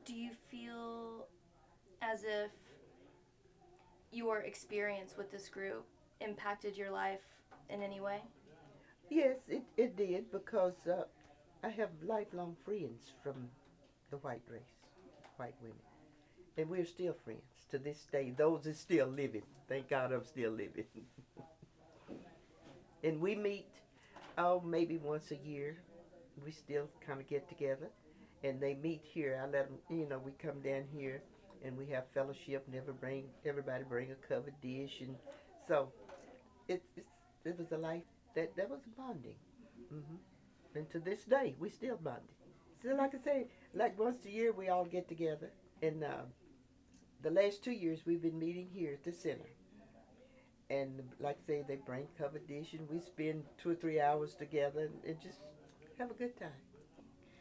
Do you feel as if your experience with this group impacted your life in any way? Yes, it did because I have lifelong friends from the white race, white women. And we're still friends to this day. Those are still living. Thank God I'm still living. And we meet, oh, maybe once a year. We still kind of get together. And they meet here. I let them, we come down here and we have fellowship and everybody bring a covered dish. And so it was a life that was bonding. Hmm. And to this day, we still bonding. So like I say, like once a year we all get together. And the last 2 years we've been meeting here at the center. And like I say, they bring covered dish and we spend 2 or 3 hours together and just have a good time.